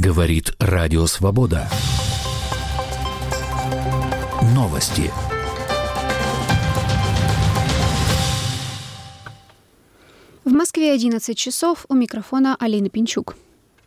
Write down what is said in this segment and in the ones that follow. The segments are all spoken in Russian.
Говорит Радио Свобода. Новости. В Москве 11 часов. У микрофона Алина Пинчук.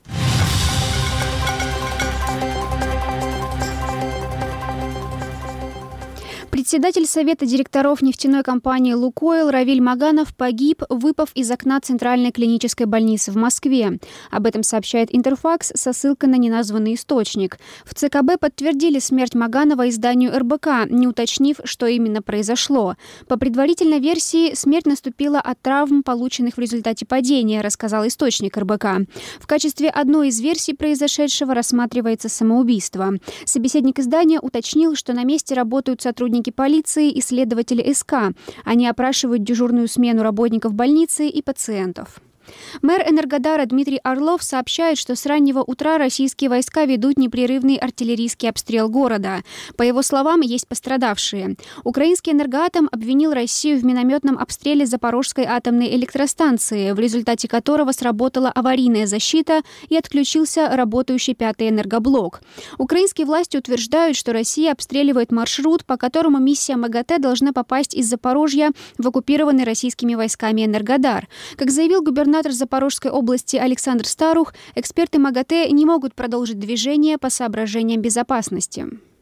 Председатель Совета директоров нефтяной компании «Лукойл» Равиль Маганов погиб, выпав из окна Центральной клинической больницы в Москве. Об этом сообщает Интерфакс со ссылкой на неназванный источник. В ЦКБ подтвердили смерть Маганова изданию РБК, не уточнив, что именно произошло. По предварительной версии, смерть наступила от травм, полученных в результате падения, рассказал источник РБК. В качестве одной из версий произошедшего рассматривается самоубийство. Собеседник издания уточнил, что на месте работают сотрудники полиции и следователи СК. Они опрашивают дежурную смену работников больницы и пациентов. Мэр Энергодара Дмитрий Орлов сообщает, что с раннего утра российские войска ведут непрерывный артиллерийский обстрел города. По его словам, есть пострадавшие. Украинский «Энергоатом» обвинил Россию в минометном обстреле Запорожской атомной электростанции, в результате которого сработала аварийная защита и отключился работающий 5-й энергоблок. Украинские власти утверждают, что Россия обстреливает маршрут, по которому миссия МАГАТЭ должна попасть из Запорожья в оккупированный российскими войсками Энергодар. Как заявил губернатор Запорожской области Александр Старух, эксперты МАГАТЭ не могут продолжить движение по соображениям безопасности.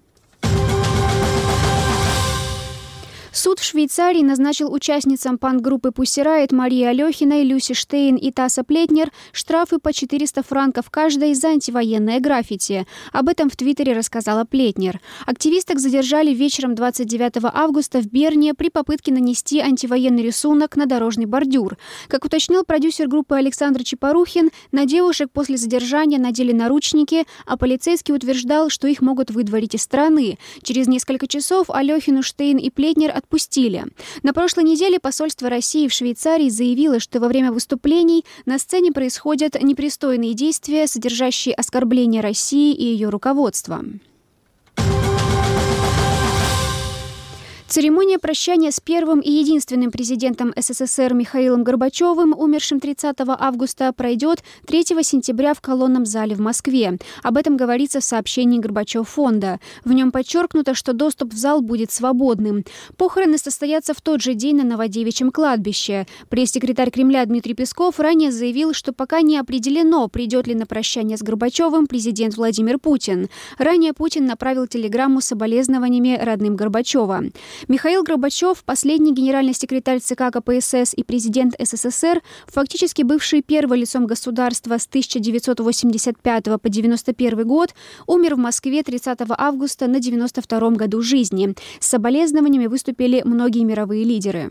Суд в Швейцарии назначил участницам панк-группы Pussy Riot Марии Алехиной, Люси Штейн и Таса Плетнер штрафы по 400 франков каждой за антивоенное граффити. Об этом в Твиттере рассказала Плетнер. Активисток задержали вечером 29 августа в Берне при попытке нанести антивоенный рисунок на дорожный бордюр. Как уточнил продюсер группы Александр Чепорухин, на девушек после задержания надели наручники, а полицейский утверждал, что их могут выдворить из страны. Через несколько часов Алехину, Штейн и Плетнер отпустили. На прошлой неделе посольство России в Швейцарии заявило, что во время выступлений на сцене происходят непристойные действия, содержащие оскорбления России и ее руководства. Церемония прощания с первым и единственным президентом СССР Михаилом Горбачевым, умершим 30 августа, пройдет 3 сентября в колонном зале в Москве. Об этом говорится в сообщении Горбачев-фонда. В нем подчеркнуто, что доступ в зал будет свободным. Похороны состоятся в тот же день на Новодевичьем кладбище. Пресс-секретарь Кремля Дмитрий Песков ранее заявил, что пока не определено, придет ли на прощание с Горбачевым президент Владимир Путин. Ранее Путин направил телеграмму с соболезнованиями родным Горбачева. Михаил Горбачев, последний генеральный секретарь ЦК КПСС и президент СССР, фактически бывший первым лицом государства с 1985 по 1991 год, умер в Москве 30 августа на 92-м году жизни. С соболезнованиями выступили многие мировые лидеры.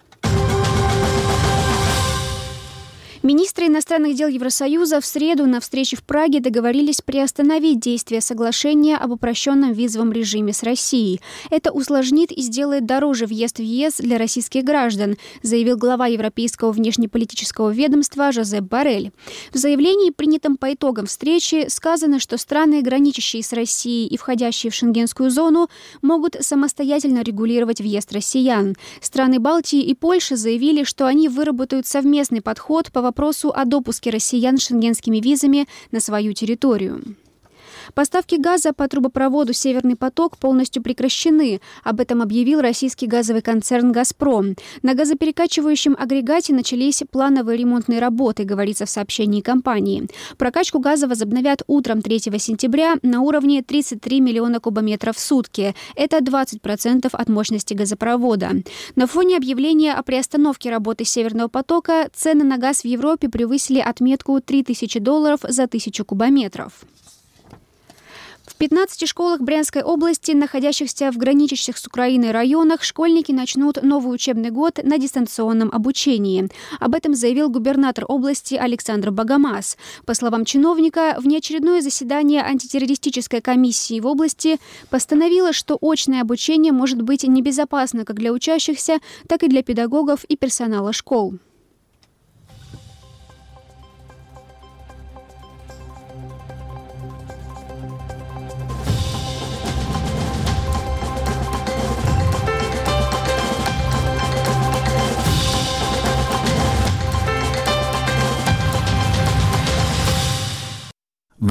Министры иностранных дел Евросоюза в среду на встрече в Праге договорились приостановить действие соглашения об упрощенном визовом режиме с Россией. Это усложнит и сделает дороже въезд в ЕС для российских граждан, заявил глава Европейского внешнеполитического ведомства Жозеп Боррель. В заявлении, принятом по итогам встречи, сказано, что страны, граничащие с Россией и входящие в шенгенскую зону, могут самостоятельно регулировать въезд россиян. Страны Балтии и Польши заявили, что они выработают совместный подход по вопросу о допуске россиян с шенгенскими визами на свою территорию. Поставки газа по трубопроводу «Северный поток» полностью прекращены. Об этом объявил российский газовый концерн «Газпром». На газоперекачивающем агрегате начались плановые ремонтные работы, говорится в сообщении компании. Прокачку газа возобновят утром 3 сентября на уровне 33 миллиона кубометров в сутки. Это 20% от мощности газопровода. На фоне объявления о приостановке работы «Северного потока» цены на газ в Европе превысили отметку $3000 за 1000 кубометров. В 15 школах Брянской области, находящихся в граничащих с Украиной районах, школьники начнут новый учебный год на дистанционном обучении. Об этом заявил губернатор области Александр Богомаз. По словам чиновника, внеочередное заседание антитеррористической комиссии в области постановило, что очное обучение может быть небезопасно как для учащихся, так и для педагогов и персонала школ.